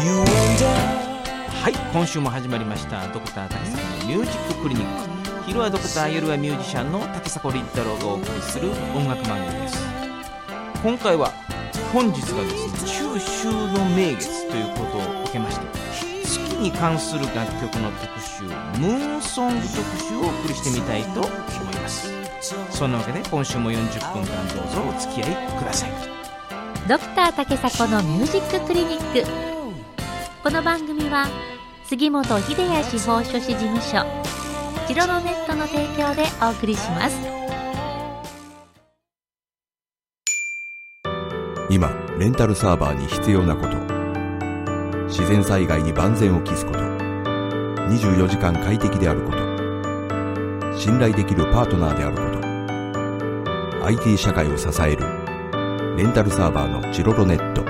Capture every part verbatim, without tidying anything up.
はい、今週も始まりましたドクター竹迫のミュージッククリニック。昼はドクター、夜はミュージシャンの竹迫倫太郎がお送りする音楽番組です。今回は本日がですね、中秋の名月ということを受けまして、月に関する楽曲の特集、ムーンソング特集をお送りしてみたいと思います。そんなわけで今週もよんじゅっぷんかんどうぞお付き合いください。 ドクター竹迫のミュージッククリニック。この番組は杉本秀哉司法書士事務所、チロノネットの提供でお送りします。 今レンタルサーバーに必要なこと、自然災害に万全を期すこと、にじゅうよじかん快適であること、信頼できるパートナーであること、 アイティー 社会を支えるレンタルサーバーのチロロネット。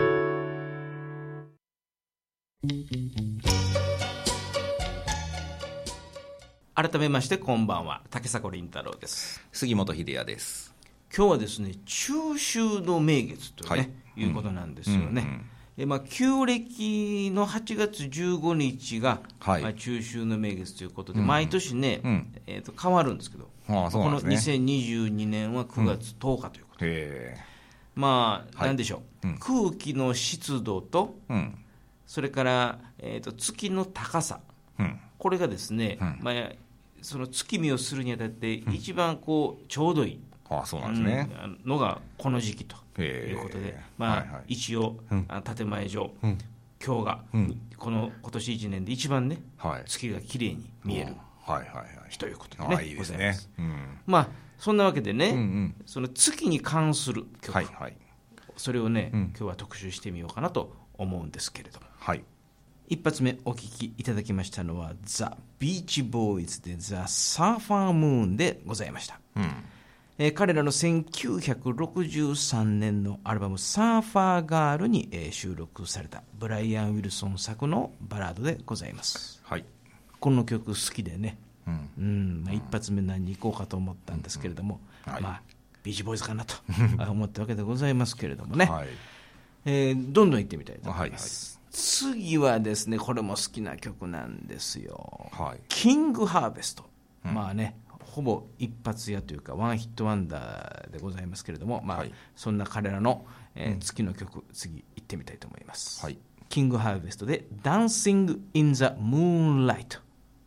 改めましてこんばんは、竹迫倫太郎です。 杉本秀哉です。 今日はですね、中秋の名月という、ね、はい、いうことなんですよね、うんうん、えまあ、旧暦のはちがつじゅうごにちが、はい、まあ、中秋の名月ということで、うん、毎年ね、うん、えー、と変わるんですけど、ああ、そうなんですね、このにせんにじゅうにねんはくがつとおかということで、うん、へまあ、はい、なんでしょう、うん、空気の湿度と、うん、それから、えー、と月の高さ、うん、これがですね、うん、まあ、その月見をするにあたって一番こうちょうどいい、うん、ああ、そうなんですね、うん、のがこの時期ということで、まあ、はいはい、一応、うん、建前上、うん、今日が、うん、この今年いちねんで一番ね、はい、月がきれいに見える、はいはいはい、ということでね、ああ、いいですね、うん、まあそんなわけでね、うんうん、その月に関する曲、はいはい、それをね、うん、今日は特集してみようかなと思うんですけれども、はい、一発目お聴きいただきましたのはザ・ビーチボーイズでザ・サーファームーンでございました、うん、えー、彼らのせんきゅうひゃくろくじゅうさんねんのアルバムサーファーガールに、えー、収録されたブライアン・ウィルソン作のバラードでございます、はい、この曲好きでね、うんうん、まあ、一発目何に行こうかと思ったんですけれども、うん、はい、まあ、ビーチボーイズかなと思ったわけでございますけれどもね、はい、えー、どんどん行ってみたいと思います、はいはい、次はですね、これも好きな曲なんですよ、はい、キングハーベスト、うん、まあね、ほぼ一発屋というかワンヒットワンダーでございますけれども、まあ、はい、そんな彼らの、えー、月の曲、うん、次行ってみたいと思います、はい、キングハーベストで Dancing in the Moonlight。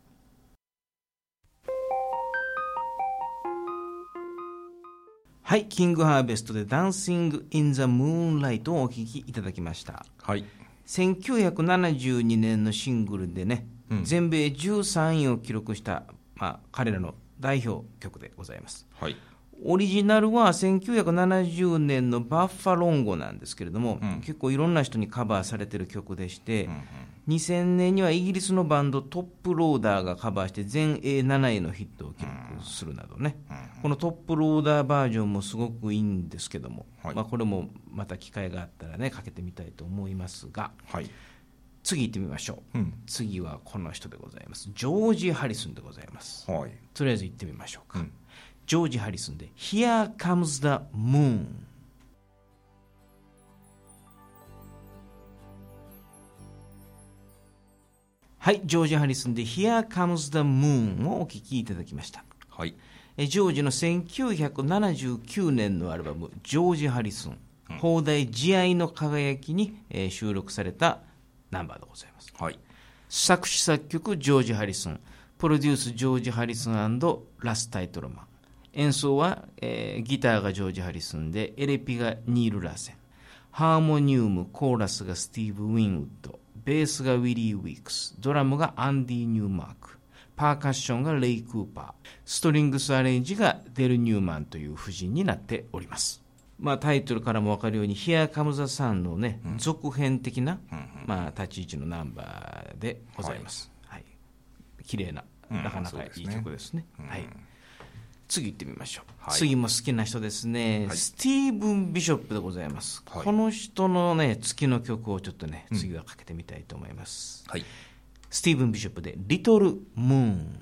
はい、キングハーベストで Dancing in the Moonlight をお聴きいただきました、はい、せんきゅうひゃくななじゅうにねんのシングルでね、うん、全米じゅうさんいを記録した、まあ、彼らの代表曲でございます、はい、オリジナルはせんきゅうひゃくななじゅうねんのバッファロンゴなんですけれども、うん、結構いろんな人にカバーされている曲でして、うんうん、にせんねんにはイギリスのバンドトップローダーがカバーして全英なないのヒットを記録するなどね、うんうん、このトップローダーバージョンもすごくいいんですけども、はい、まあ、これもまた機会があったらねかけてみたいと思いますが、はい、次行ってみましょう、うん、次はこの人でございます。ジョージ・ハリスンでございます、はい、とりあえず行ってみましょうか、うん、ジョージ・ハリスンで Here Comes the Moon。 はい、ジョージ・ハリスンで Here Comes the Moon をお聴きいただきました、はい、えジョージのせんきゅうひゃくななじゅうきゅうねんのアルバムジョージ・ハリスン、うん、放題慈愛の輝きに、えー、収録されたナンバーでございます、はい、作詞作曲ジョージ・ハリスン、プロデュースジョージ・ハリスン&ラス・タイトルマン、演奏は、えー、ギターがジョージ・ハリスンでエレピがニール・ラーセン、ハーモニウムコーラスがスティーブ・ウィンウッド、ベースがウィリー・ウィークス、ドラムがアンディ・ニューマーク、パーカッションがレイ・クーパー、ストリングスアレンジがデル・ニューマンという布陣になっております。まあ、タイトルからも分かるように Here Comes the Sun の、ね、うん、続編的な、うんうん、まあ、立ち位置のナンバーでございます、はいはい、綺麗な、なかなかいい曲ですね、うん、はい、次行ってみましょう、はい、次も好きな人ですね、はい、スティーブン・ビショップでございます、はい、この人の、ね、月の曲をちょっとね、次はかけてみたいと思います、うん、はい、スティーブン・ビショップでリトル・ムーン。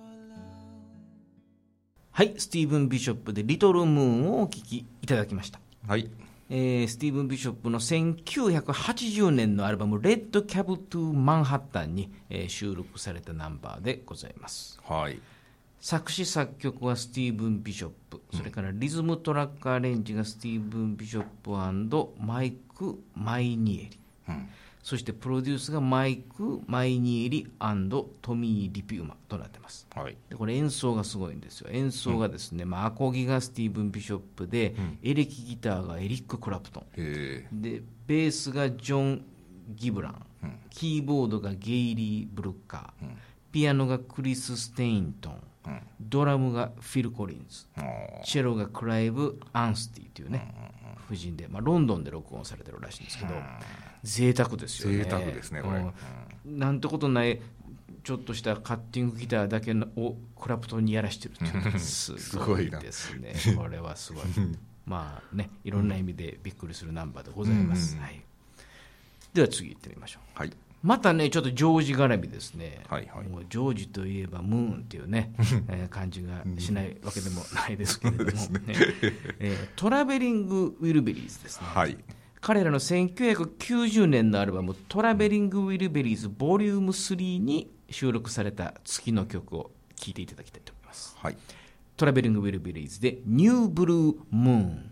はい、スティーブン・ビショップでリトル・ムーンをお聴きいただきました。 はい。 えー、スティーブン・ビショップのせんきゅうひゃくはちじゅうねんのアルバムレッド・キャブ・トゥ・マンハッタンに、えー、収録されたナンバーでございます。 はい。 作詞作曲はスティーブン・ビショップ、それからリズムトラックアレンジがスティーブン・ビショップ&マイク・マイニエリ、うん、そしてプロデュースがマイク・マイニエリ&トミー・リピューマとなっています、はい、でこれ演奏がすごいんですよ。演奏がですね、うんまあ、アコギがスティーブン・ビショップで、うん、エレキギターがエリック・クラプトンでベースがジョン・ギブラン、うん、キーボードがゲイリー・ブルッカー、うん、ピアノがクリス・ステイントン、うん、ドラムがフィル・コリンズ、チェロがクライブ・アンスティというね、夫人で、まあ、ロンドンで録音されてるらしいんですけど、贅沢ですよね。 贅沢ですねこれ、 うん、なんてことないちょっとしたカッティングギターだけをクラプトンにやらしてるっていうのがすごいですねこれはすごいまあねいろんな意味でびっくりするナンバーでございます、うんはい、では次行ってみましょう。はい。またねちょっとジョージ絡みですね、はいはい、もうジョージといえばムーンっていうね、えー、感じがしないわけでもないですけれども、ねえー、トラベリング・ウィルベリーズですね、はい、彼らのせんきゅうひゃくきゅうじゅうねんのアルバムトラベリング・ウィルベリーズボリュームスリーに収録された月の曲を聴いていただきたいと思います、はい、トラベリング・ウィルベリーズでニューブルームーン。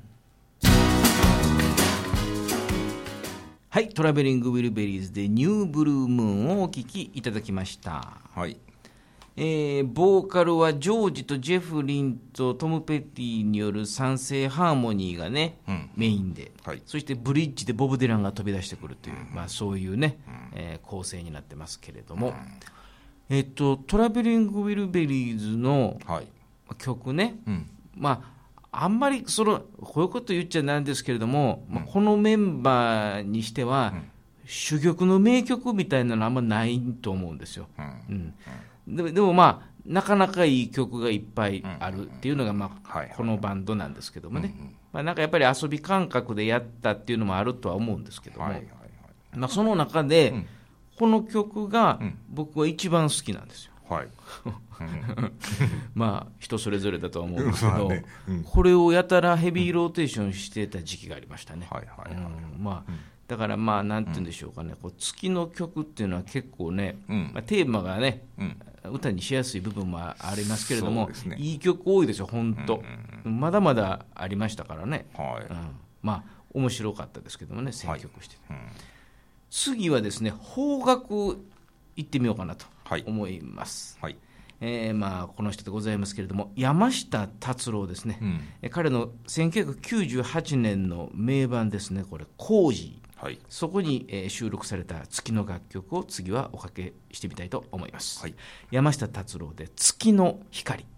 はい、トラベリング・ウィルベリーズでニューブルームーンをお聴きいただきました、はいえー、ボーカルはジョージとジェフリンとトム・ペティによる三声ハーモニーがね、うん、メインで、はい、そしてブリッジでボブ・ディランが飛び出してくるという、うんまあ、そういうね、うんえー、構成になってますけれども、うんえー、とトラベリング・ウィルベリーズの曲ね、はいうんまああんまりそのこういうこと言っちゃなんですけれども、うんまあ、このメンバーにしては、うん、珠玉の名曲みたいなのはあんまないと思うんですよ、うんうん、で, でもまあなかなかいい曲がいっぱいあるっていうのが、まあ、このバンドなんですけどもね、まあ、なんかやっぱり遊び感覚でやったっていうのもあるとは思うんですけども、はいはいはいまあ、その中で、うん、この曲が僕は一番好きなんですよ、はいまあ人それぞれだとは思うんですけど、まあねうん、これをやたらヘビーローテーションしてた時期がありましたね。だからまあなんて言うんでしょうかね、こう月の曲っていうのは結構ね、うんまあ、テーマがね、うん、歌にしやすい部分もありますけれども、ね、いい曲多いですよ本当、うんうん、まだまだありましたからね、はいうん、まあ面白かったですけどもね選曲してて、はいうん、次はですね邦楽行ってみようかなと思います、はいはいえーまあ、この人でございますけれども山下達郎ですね、うん、彼のせんきゅうひゃくきゅうじゅうはちねんの名盤ですねこれコージー、はい、そこに、えー、収録された月の楽曲を次はおかけしてみたいと思います、はい、山下達郎で月の光。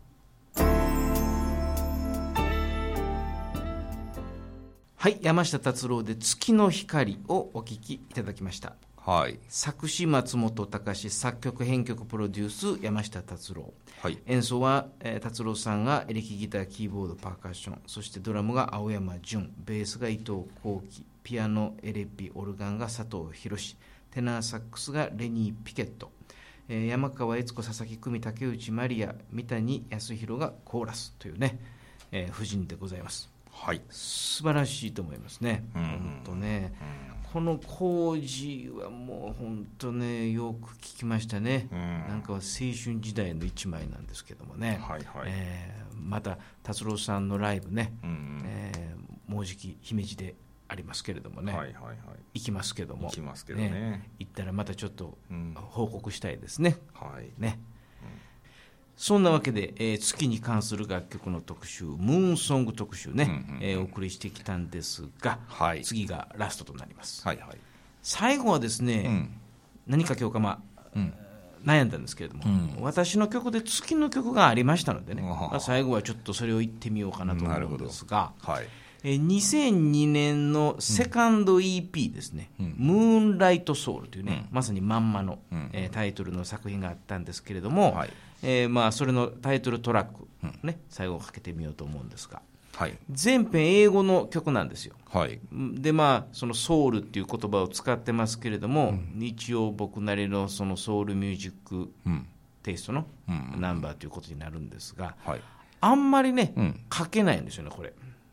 はい、山下達郎で月の光をお聴きいただきました。はい、作詞松本隆、作曲編曲プロデュース山下達郎、はい、演奏は、えー、達郎さんがエレキギターキーボードパーカッション、そしてドラムが青山純、ベースが伊藤幸喜、ピアノエレピオルガンが佐藤博、テナーサックスがレニー・ピケット、えー、山川悦子、佐々木久美、竹内まりや、三谷康弘がコーラスというね、えー、夫人でございます、はい、素晴らしいと思いますね、うん、本当ね、うんこの工事はもう本当ねよく聞きましたね、うん、なんかは青春時代の一枚なんですけどもね、はいはいえー、また達郎さんのライブね、うんえー、もうじき姫路でありますけれどもね、はいはいはい、行きますけども行きますけどね、ね行ったらまたちょっと報告したいですね、うん、はいねそんなわけで、えー、月に関する楽曲の特集ムーンソング特集ね、うんうんうんえー、お送りしてきたんですが、はい、次がラストとなります、はいはい、最後はですね、うん、何か今日か、まあうん、悩んだんですけれども、うん、私の曲で月の曲がありましたのでね、まあ、最後はちょっとそれを言ってみようかなと思うんですが、はいえー、にせんにねんのセカンド イーピー ですね、うん、ムーンライトソウルというね、うん、まさにまんまの、うんえー、タイトルの作品があったんですけれども、はいえーまあ、それのタイトルトラック、ね、うん、最後かけてみようと思うんですが、はい、全編英語の曲なんですよ、はい、でまあそのソウルっていう言葉を使ってますけれども、うん、一応僕なりのそのソウルミュージックテイストのナンバーということになるんですが、はい、あんまりね、うん、書けないんですよねこれ、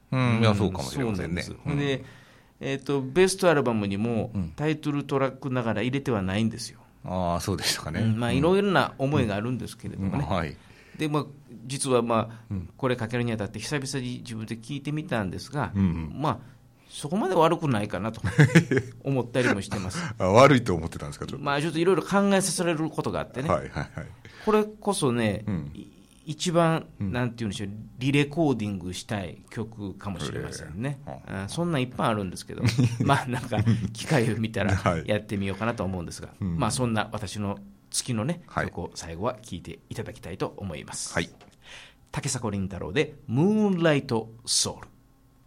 うん、いやそうかもしれませんね。 そうなんです。で、えーと、ベストアルバムにもタイトルトラックながら入れてはないんですよ。 ああ、そうでしたかね。 うん、まあ、いろいろな思いがあるんですけれどもね、 うんうん、はい。 でまあ、実は、まあ、これかけるにあたって久々に自分で聞いてみたんですが、うんうん、まあ、そこまで悪くないかなと思ったりもしてますあ、悪いと思ってたんですか。 ちょっと、まあ、ちょっといろいろ考えさせられることがあってね、 はいはいはい、 これこそね、うん、一番、 うん、 なんていうんでしょう、リレコーディングしたい曲かもしれませんね、えー、あそんなんいっぱいあるんですけどまあなんか機会を見たらやってみようかなと思うんですが、はい、まあ、そんな私の月のね、はい、曲を最後は聴いていただきたいと思います、はい、竹迫倫太郎でムーンライトソウル。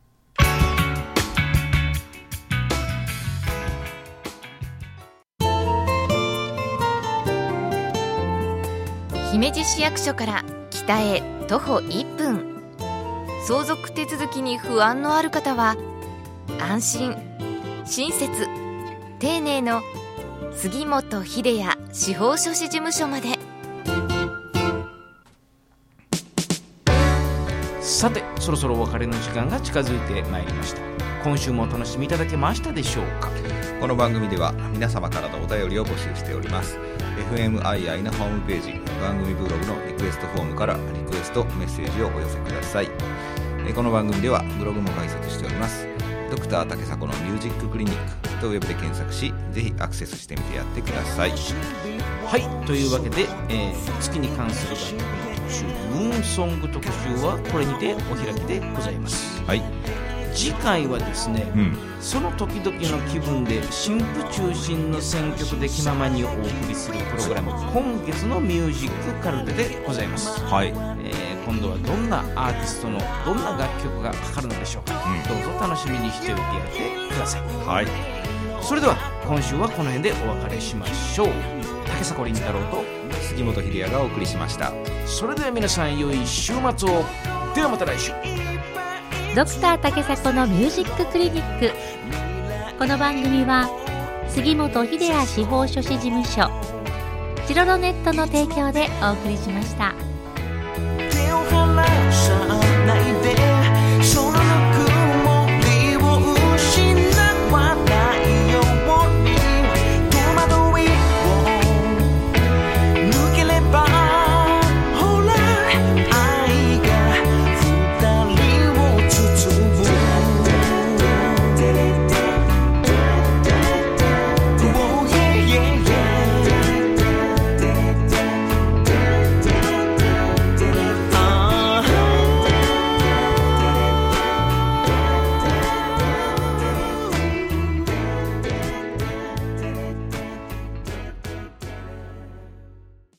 姫路市役所から北へ徒歩いっぷん、相続手続きに不安のある方は安心親切丁寧の杉本秀哉司法書士事務所まで。 さて、そろそろお別れの時間が近づいてまいりました。今週もお楽しみいただけましたでしょうか。 この番組では皆様からのお便りを募集しております。 エフエムアイアイ のホームページ、番組ブログのリクエストフォームからリクエストメッセージをお寄せください。この番組ではブログも開設しております。ドクター竹迫のミュージッククリニックとウェブで検索し、ぜひアクセスしてみてやってください。 はい、というわけで、えー、月に関する楽曲の特集、ムーンソング特集はこれにてお開きでございます。 はい、 次回はですね、うん、その時々の気分で新婦中心の選曲で気ままにお送りするプログラム、今月のミュージックカルテでございます。 はい、 えー、今度はどんなアーティストのどんな楽曲がかかるのでしょうか、うん、どうぞ楽しみにしておいてやってください。 はい、 それでは今週はこの辺でお別れしましょう。竹迫倫太郎と杉本秀哉がお送りしました。 それでは皆さん、良い週末を。ではまた来週。 ドクター竹迫のミュージッククリニック。この番組は杉本秀哉司法書士事務所、チロロネットの提供でお送りしました。